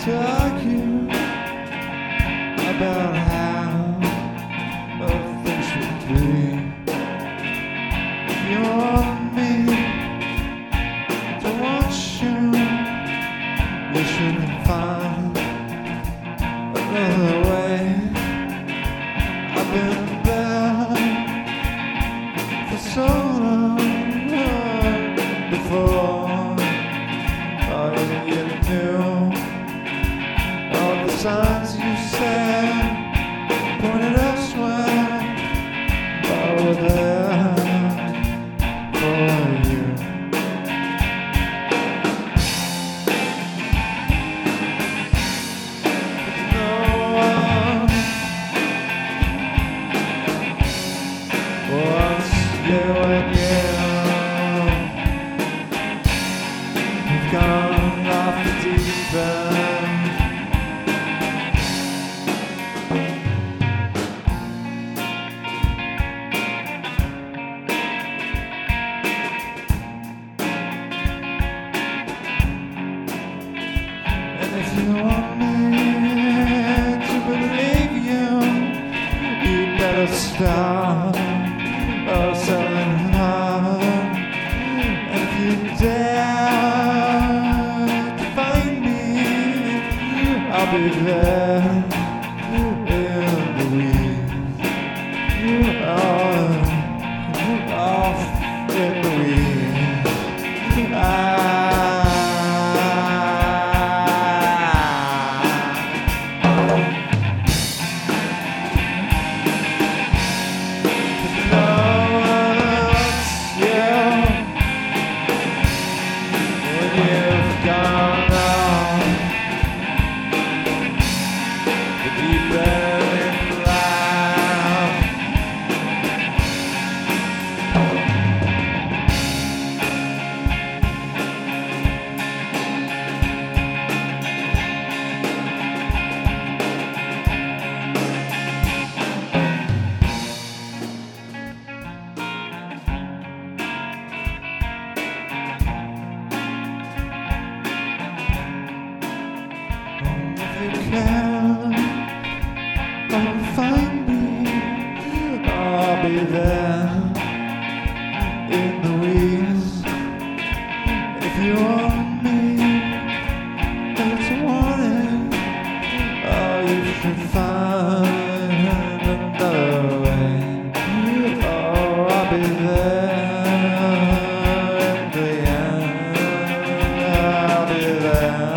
argue about how things should be. If you want me to want you should find another way. I've been there for so long before. You knew all the signs you said pointed elsewhere. Over there for you. No one wants you and you've gone off the deep end. And if you want me to believe you better stop selling hard. And if you dare I'll be there in the weeds, off in the weeds. You've gone on the deep end in life. If you can find me, I'll be there in the weeds. If you want me, that's wanting. Oh, you should find another way. Oh, I'll be there in the end. I'll be there.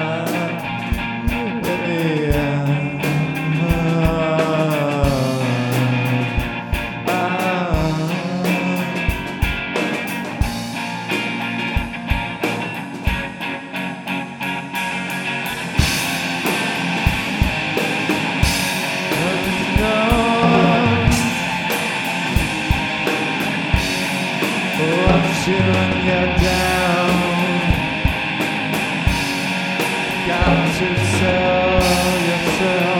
Once you're down, got to sell yourself.